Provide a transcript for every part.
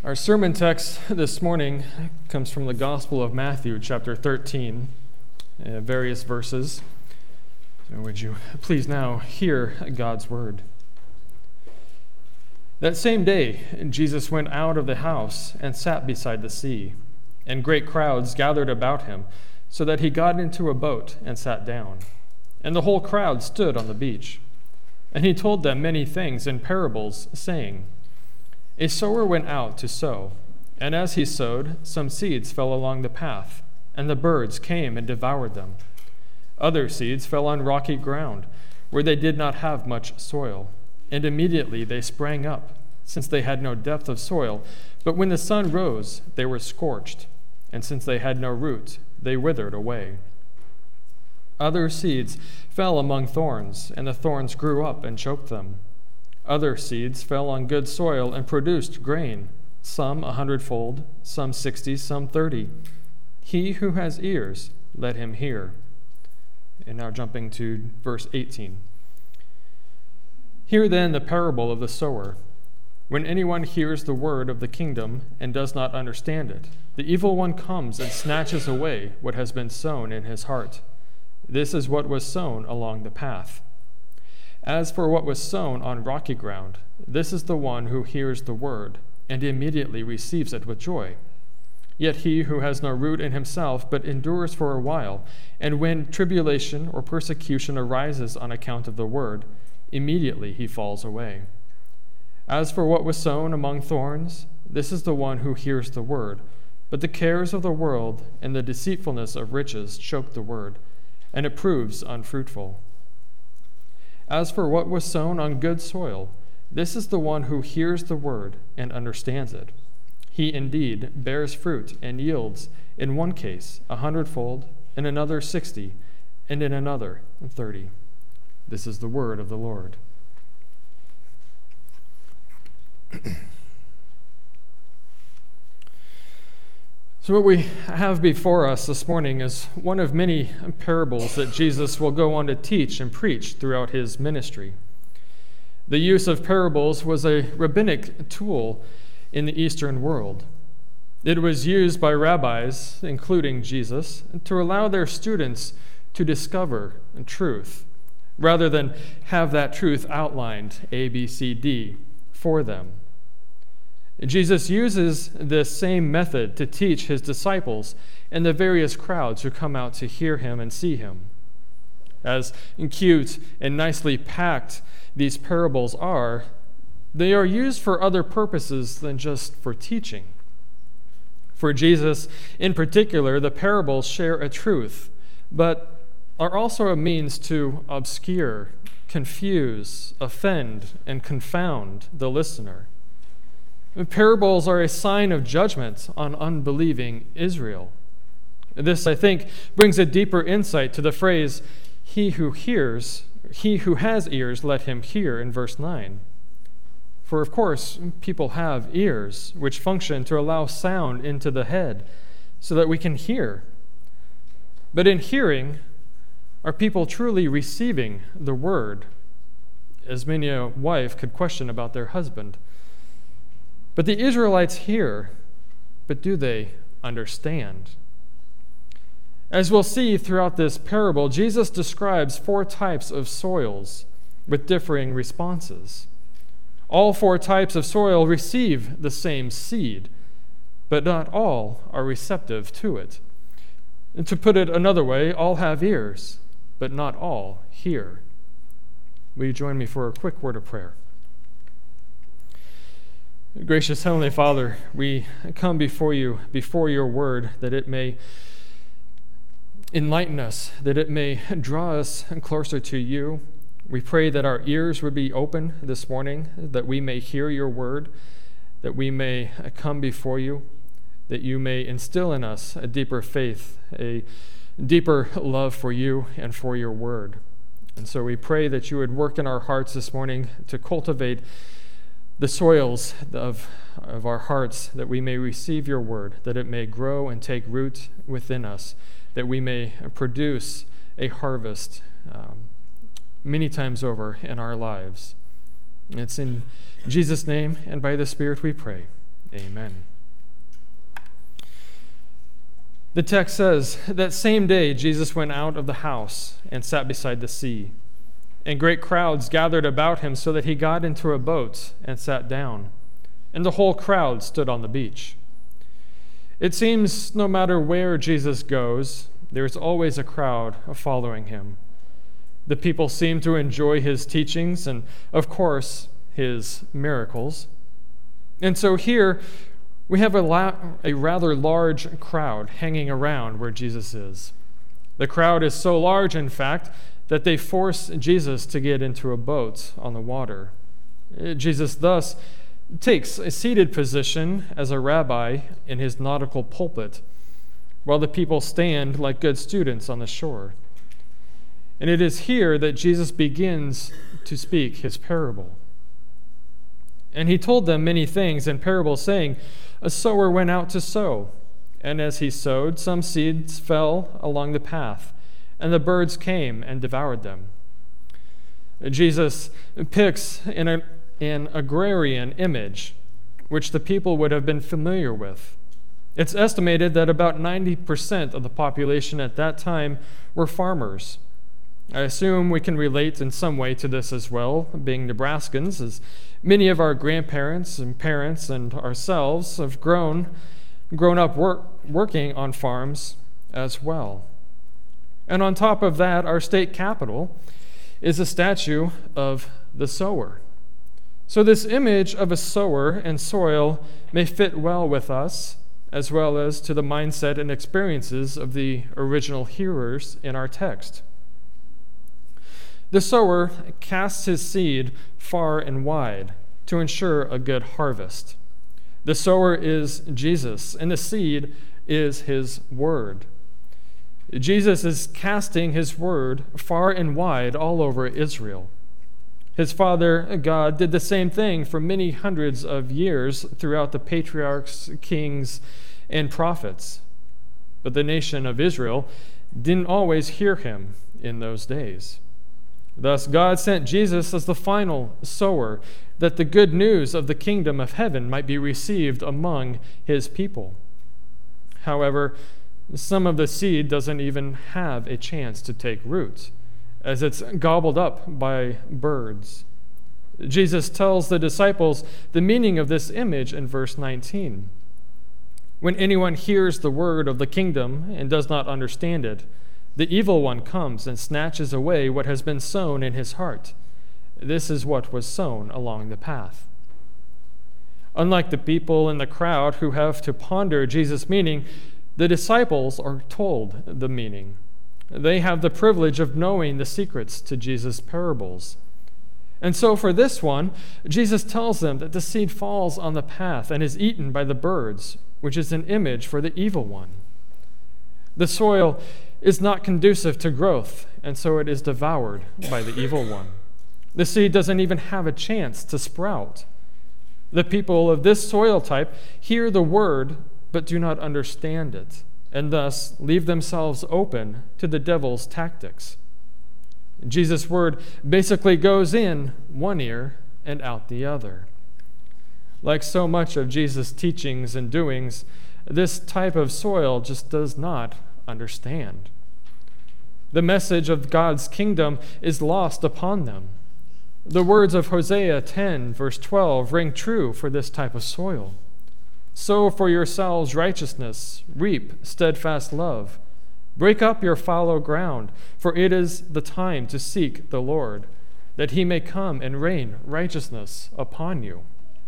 Our sermon text this morning comes from the Gospel of Matthew, chapter 13, various verses. So would you please now hear God's word? That same day, Jesus went out of the house and sat beside the sea, and great crowds gathered about him, so that he got into a boat and sat down. And the whole crowd stood on the beach. And he told them many things in parables, saying, A sower went out to sow, and as he sowed, some seeds fell along the path, and the birds came and devoured them. Other seeds fell on rocky ground, where they did not have much soil, and immediately they sprang up, since they had no depth of soil. But when the sun rose, they were scorched, and since they had no root, they withered away. Other seeds fell among thorns, and the thorns grew up and choked them. Other seeds fell on good soil and produced grain, some 100-fold, some 60, some 30. He who has ears, let him hear. And now jumping to verse 18. Hear then the parable of the sower. When anyone hears the word of the kingdom and does not understand it, the evil one comes and snatches away what has been sown in his heart. This is what was sown along the path. As for what was sown on rocky ground, this is the one who hears the word and immediately receives it with joy. Yet he who has no root in himself but endures for a while, and when tribulation or persecution arises on account of the word, immediately he falls away. As for what was sown among thorns, this is the one who hears the word, but the cares of the world and the deceitfulness of riches choke the word, and it proves unfruitful. As for what was sown on good soil, this is the one who hears the word and understands it. He indeed bears fruit and yields, in one case 100-fold, in another 60, and in another 30. This is the word of the Lord. So what we have before us this morning is one of many parables that Jesus will go on to teach and preach throughout his ministry. The use of parables was a rabbinic tool in the Eastern world. It was used by rabbis, including Jesus, to allow their students to discover truth, rather than have that truth outlined, A, B, C, D, for them. Jesus uses this same method to teach his disciples and the various crowds who come out to hear him and see him. As cute and nicely packed these parables are, they are used for other purposes than just for teaching. For Jesus, in particular, the parables share a truth, but are also a means to obscure, confuse, offend, and confound the listener. Parables are a sign of judgment on unbelieving Israel. This, I think, brings a deeper insight to the phrase, he who has ears, let him hear, in verse 9. For, of course, people have ears, which function to allow sound into the head so that we can hear. But in hearing, are people truly receiving the word? As many a wife could question about their husband. But the Israelites hear, but do they understand? As we'll see throughout this parable, Jesus describes 4 types of soils with differing responses. All 4 types of soil receive the same seed, but not all are receptive to it. And to put it another way, all have ears, but not all hear. Will you join me for a quick word of prayer? Gracious Heavenly Father, we come before you, before your word, that it may enlighten us, that it may draw us closer to you. We pray that our ears would be open this morning, that we may hear your word, that we may come before you, that you may instill in us a deeper faith, a deeper love for you and for your word. And so we pray that you would work in our hearts this morning to cultivate the soils of our hearts, that we may receive your word, that it may grow and take root within us, that we may produce a harvest many times over in our lives. It's in Jesus' name and by the Spirit we pray. Amen. The text says, that same day Jesus went out of the house and sat beside the sea. And great crowds gathered about him so that he got into a boat and sat down. And the whole crowd stood on the beach. It seems no matter where Jesus goes, there is always a crowd following him. The people seem to enjoy his teachings and, of course, his miracles. And so here we have a rather large crowd hanging around where Jesus is. The crowd is so large, in fact, that they force Jesus to get into a boat on the water. Jesus thus takes a seated position as a rabbi in his nautical pulpit, while the people stand like good students on the shore. And it is here that Jesus begins to speak his parable. And he told them many things in parables, saying, a sower went out to sow, and as he sowed, some seeds fell along the path, and the birds came and devoured them. Jesus picks an agrarian image, which the people would have been familiar with. It's estimated that about 90% of the population at that time were farmers. I assume we can relate in some way to this as well, being Nebraskans, as many of our grandparents and parents and ourselves have grown up working on farms as well. And on top of that, our state capital is a statue of the sower. So this image of a sower and soil may fit well with us, as well as to the mindset and experiences of the original hearers in our text. The sower casts his seed far and wide to ensure a good harvest. The sower is Jesus, and the seed is his word. Jesus is casting his word far and wide all over Israel. His Father, God, did the same thing for many hundreds of years throughout the patriarchs, kings, and prophets. But the nation of Israel didn't always hear him in those days. Thus, God sent Jesus as the final sower, that the good news of the kingdom of heaven might be received among his people. However, some of the seed doesn't even have a chance to take root, as it's gobbled up by birds. Jesus tells the disciples the meaning of this image in verse 19. When anyone hears the word of the kingdom and does not understand it, the evil one comes and snatches away what has been sown in his heart. This is what was sown along the path. Unlike the people in the crowd who have to ponder Jesus' meaning, the disciples are told the meaning. They have the privilege of knowing the secrets to Jesus' parables. And so for this one, Jesus tells them that the seed falls on the path and is eaten by the birds, which is an image for the evil one. The soil is not conducive to growth, and so it is devoured by the evil one. The seed doesn't even have a chance to sprout. The people of this soil type hear the word but do not understand it, and thus leave themselves open to the devil's tactics. Jesus' word basically goes in one ear and out the other. Like so much of Jesus' teachings and doings, this type of soil just does not understand. The message of God's kingdom is lost upon them. The words of Hosea 10, verse 12, ring true for this type of soil. Sow for yourselves righteousness, reap steadfast love. Break up your fallow ground, for it is the time to seek the Lord, that he may come and rain righteousness upon you.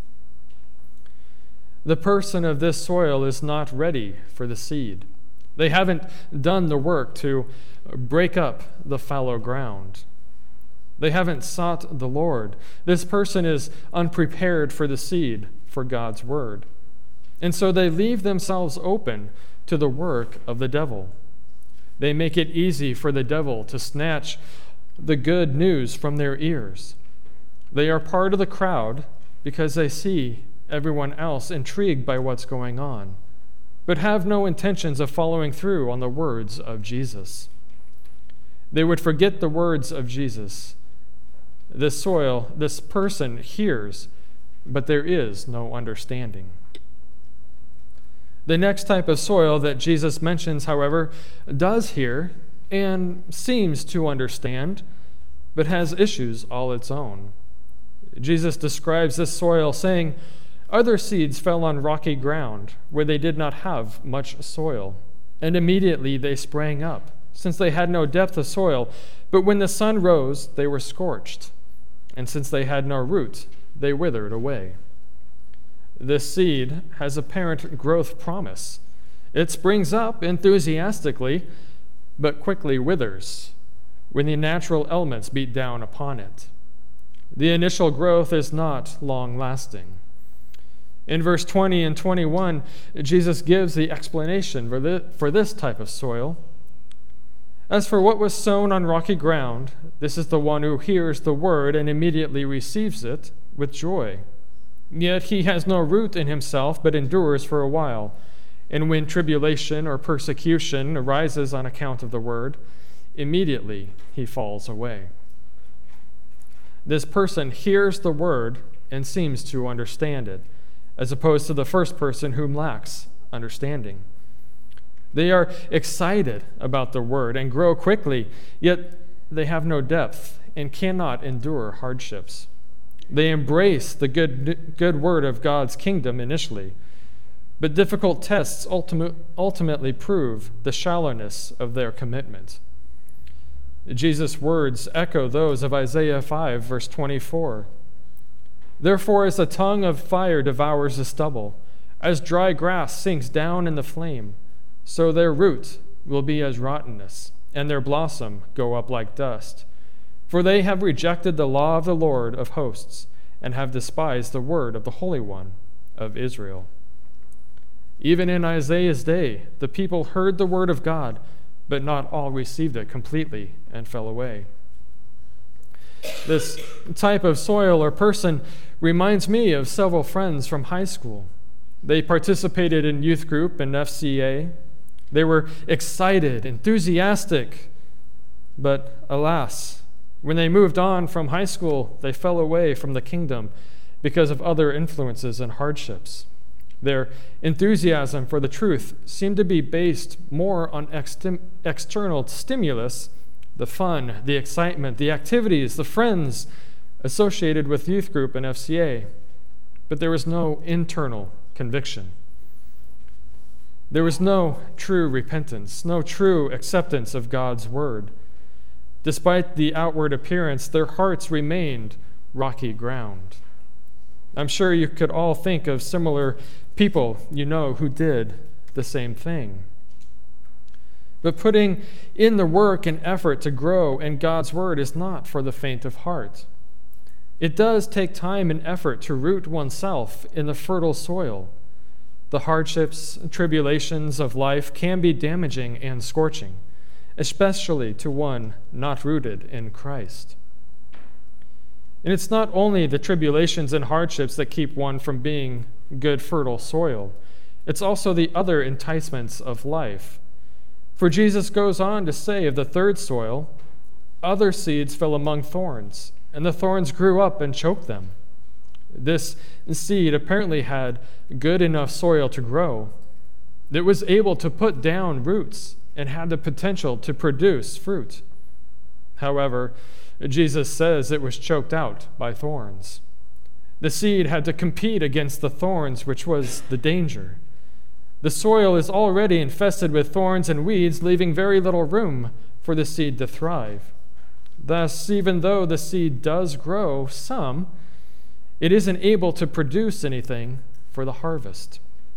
The person of this soil is not ready for the seed. They haven't done the work to break up the fallow ground. They haven't sought the Lord. This person is unprepared for the seed, for God's word. And so they leave themselves open to the work of the devil. They make it easy for the devil to snatch the good news from their ears. They are part of the crowd because they see everyone else intrigued by what's going on, but have no intentions of following through on the words of Jesus. They would forget the words of Jesus. This soil, this person hears, but there is no understanding. The next type of soil that Jesus mentions, however, does hear and seems to understand, but has issues all its own. Jesus describes this soil saying, "Other seeds fell on rocky ground where they did not have much soil, and immediately they sprang up, since they had no depth of soil. But when the sun rose, they were scorched, and since they had no root, they withered away." This seed has apparent growth promise. It springs up enthusiastically, but quickly withers when the natural elements beat down upon it. The initial growth is not long-lasting. In verse 20 and 21, Jesus gives the explanation for this type of soil. "As for what was sown on rocky ground, this is the one who hears the word and immediately receives it with joy. Yet he has no root in himself, but endures for a while. And when tribulation or persecution arises on account of the word, immediately he falls away." This person hears the word and seems to understand it, as opposed to the first person who lacks understanding. They are excited about the word and grow quickly, yet they have no depth and cannot endure hardships. They embrace the good word of God's kingdom initially, but difficult tests ultimately prove the shallowness of their commitment. Jesus' words echo those of Isaiah 5, verse 24. "Therefore, as the tongue of fire devours the stubble, as dry grass sinks down in the flame, so their root will be as rottenness, and their blossom go up like dust. For they have rejected the law of the Lord of hosts, and have despised the word of the Holy One of Israel." Even in Isaiah's day, the people heard the word of God, but not all received it completely and fell away. This type of soil or person reminds me of several friends from high school. They participated in youth group and FCA. They were excited, enthusiastic, but alas, when they moved on from high school, they fell away from the kingdom because of other influences and hardships. Their enthusiasm for the truth seemed to be based more on external stimulus, the fun, the excitement, the activities, the friends associated with youth group and FCA, but there was no internal conviction. There was no true repentance, no true acceptance of God's word. Despite the outward appearance, their hearts remained rocky ground. I'm sure you could all think of similar people you know who did the same thing. But putting in the work and effort to grow in God's word is not for the faint of heart. It does take time and effort to root oneself in the fertile soil. The hardships and tribulations of life can be damaging and scorching, especially to one not rooted in Christ. And it's not only the tribulations and hardships that keep one from being good, fertile soil. It's also the other enticements of life. For Jesus goes on to say of the third soil, "Other seeds fell among thorns, and the thorns grew up and choked them." This seed apparently had good enough soil to grow. It was able to put down roots and had the potential to produce fruit. However, Jesus says it was choked out by thorns. The seed had to compete against the thorns, which was the danger. The soil is already infested with thorns and weeds, leaving very little room for the seed to thrive. Thus, even though the seed does grow some, it isn't able to produce anything for the harvest.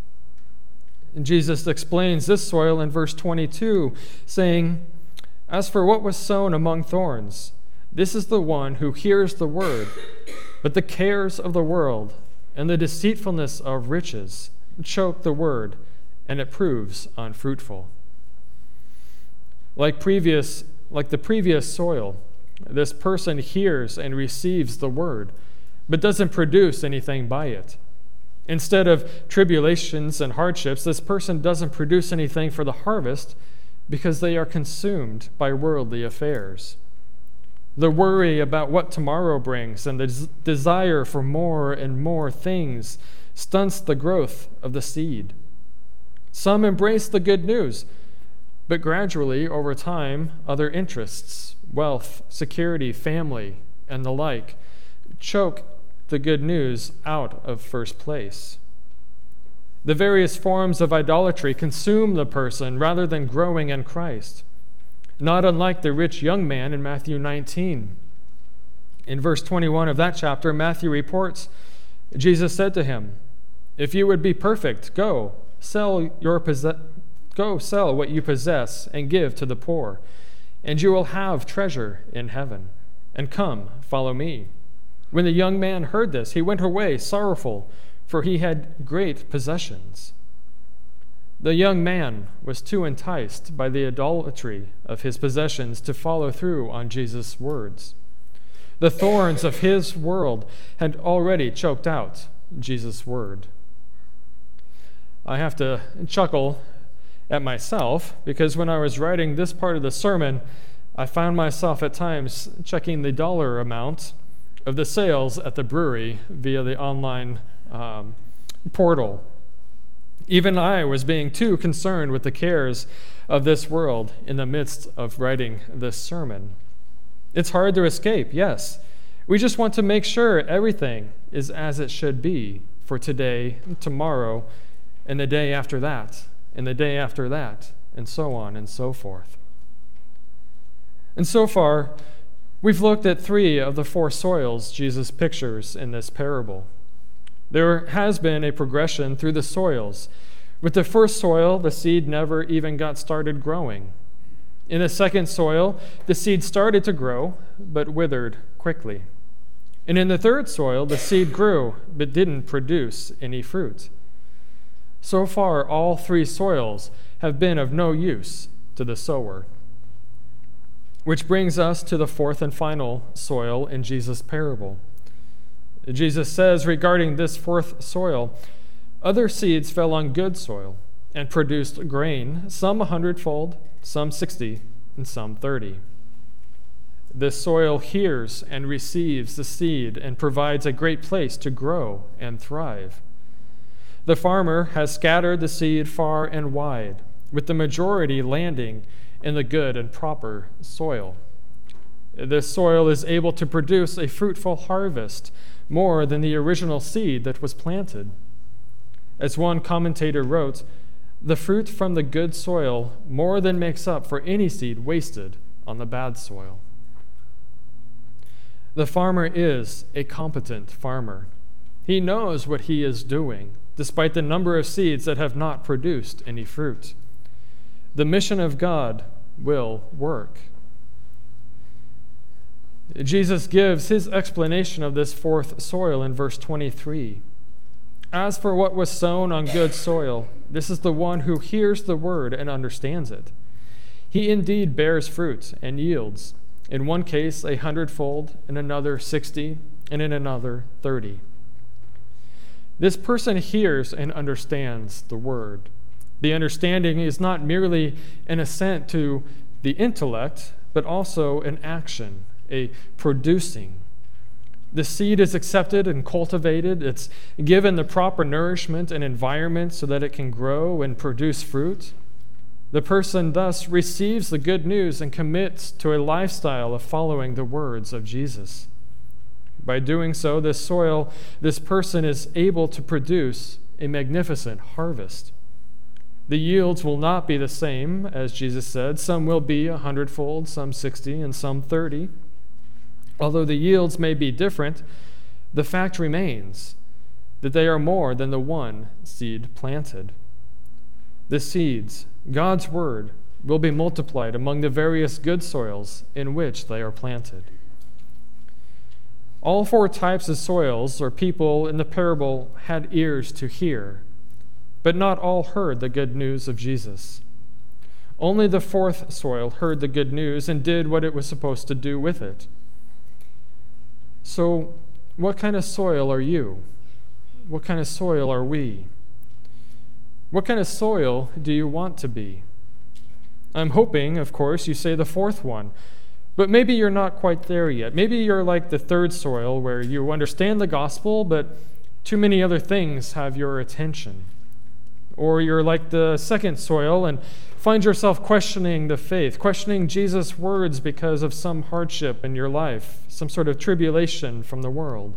And Jesus explains this soil in verse 22, saying, "As for what was sown among thorns, this is the one who hears the word, but the cares of the world and the deceitfulness of riches choke the word, and it proves unfruitful." Like the previous soil, this person hears and receives the word, but doesn't produce anything by it. Instead of tribulations and hardships, this person doesn't produce anything for the harvest because they are consumed by worldly affairs. The worry about what tomorrow brings and the desire for more and more things stunts the growth of the seed. Some embrace the good news, but gradually, over time, other interests, wealth, security, family, and the like, choke the good news out of first place. The various forms of idolatry consume the person rather than growing in Christ, not unlike the rich young man in Matthew 19. In verse 21 of that chapter, Matthew reports, Jesus said to him, "If you would be perfect, go sell what you possess and give to the poor, and you will have treasure in heaven. And come, follow me." When the young man heard this, he went away sorrowful, for he had great possessions. The young man was too enticed by the idolatry of his possessions to follow through on Jesus' words. The thorns of his world had already choked out Jesus' word. I have to chuckle at myself because when I was writing this part of the sermon, I found myself at times checking the dollar amount of the sales at the brewery via the online portal. Even I was being too concerned with the cares of this world in the midst of writing this sermon. It's hard to escape, yes. We just want to make sure everything is as it should be for today, tomorrow, and the day after that, and the day after that, and so on and so forth. And so far, we've looked at 3 of the 4 soils Jesus pictures in this parable. There has been a progression through the soils. With the first soil, the seed never even got started growing. In the second soil, the seed started to grow, but withered quickly. And in the third soil, the seed grew, but didn't produce any fruit. So far, all 3 soils have been of no use to the sower. Which brings us to the 4th and final soil in Jesus' parable. Jesus says regarding this 4th soil, "Other seeds fell on good soil and produced grain, some 100-fold, some 60, and some 30. This soil hears and receives the seed and provides a great place to grow and thrive. The farmer has scattered the seed far and wide, with the majority landing in the good and proper soil. This soil is able to produce a fruitful harvest, more than the original seed that was planted. As one commentator wrote, the fruit from the good soil more than makes up for any seed wasted on the bad soil." The farmer is a competent farmer. He knows what he is doing, despite the number of seeds that have not produced any fruit. The mission of God will work. Jesus gives his explanation of this 4th soil in verse 23. "As for what was sown on good soil, this is the one who hears the word and understands it. He indeed bears fruit and yields, in one case 100-fold, in another 60, and in another 30. This person hears and understands the word. The understanding is not merely an assent to the intellect, but also an action, a producing. The seed is accepted and cultivated. It's given the proper nourishment and environment so that it can grow and produce fruit. The person thus receives the good news and commits to a lifestyle of following the words of Jesus. By doing so, this person is able to produce a magnificent harvest. The yields will not be the same, as Jesus said. Some will be 100-fold, some 60, and some 30. Although the yields may be different, the fact remains that they are more than the one seed planted. The seeds, God's word, will be multiplied among the various good soils in which they are planted. All 4 types of soils or people in the parable had ears to hear, but not all heard the good news of Jesus. Only the 4th soil heard the good news and did what it was supposed to do with it. So, what kind of soil are you? What kind of soil are we? What kind of soil do you want to be? I'm hoping, of course, you say the 4th one, but maybe you're not quite there yet. Maybe you're like the 3rd soil where you understand the gospel, but too many other things have your attention. Or you're like the second soil and find yourself questioning the faith, questioning Jesus' words because of some hardship in your life, some sort of tribulation from the world.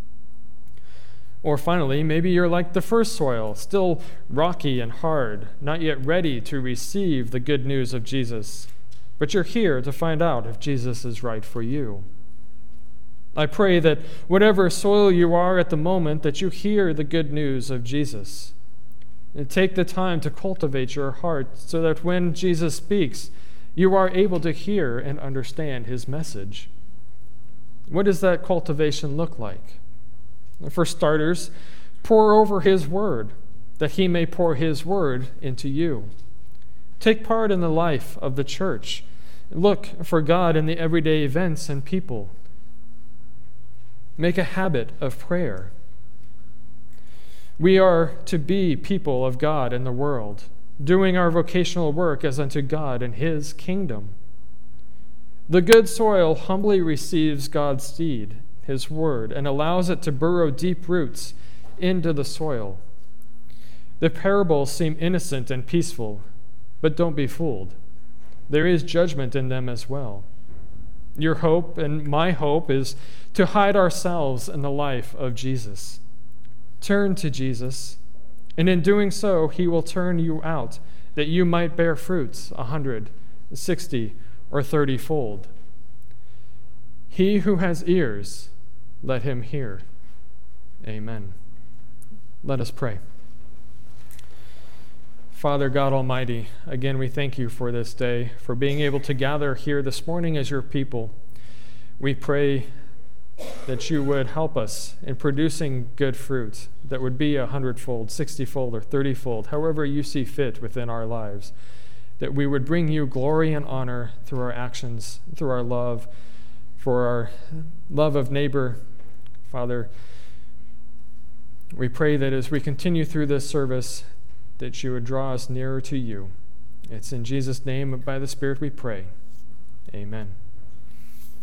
Or finally, maybe you're like the first soil, still rocky and hard, not yet ready to receive the good news of Jesus. But you're here to find out if Jesus is right for you. I pray that whatever soil you are at the moment, that you hear the good news of Jesus. And take the time to cultivate your heart so that when Jesus speaks, you are able to hear and understand his message. What does that cultivation look like? For starters, pour over his word, that he may pour his word into you. Take part in the life of the church. Look for God in the everyday events and people. Make a habit of prayer. We are to be people of God in the world, doing our vocational work as unto God and his kingdom. The good soil humbly receives God's seed, his word, and allows it to burrow deep roots into the soil. The parables seem innocent and peaceful, but don't be fooled. There is judgment in them as well. Your hope and my hope is to hide ourselves in the life of Jesus. Turn to Jesus, and in doing so, he will turn you out, that you might bear fruits 100, 60, or 30-fold. He who has ears, let him hear. Amen. Let us pray. Father God Almighty, again we thank you for this day, for being able to gather here this morning as your people. We pray that you would help us in producing good fruit that would be 100-fold, 60-fold, or 30-fold, however you see fit within our lives, that we would bring you glory and honor through our actions, through our love, for our love of neighbor. Father, we pray that as we continue through this service, that you would draw us nearer to you. It's in Jesus' name, by the Spirit we pray. Amen.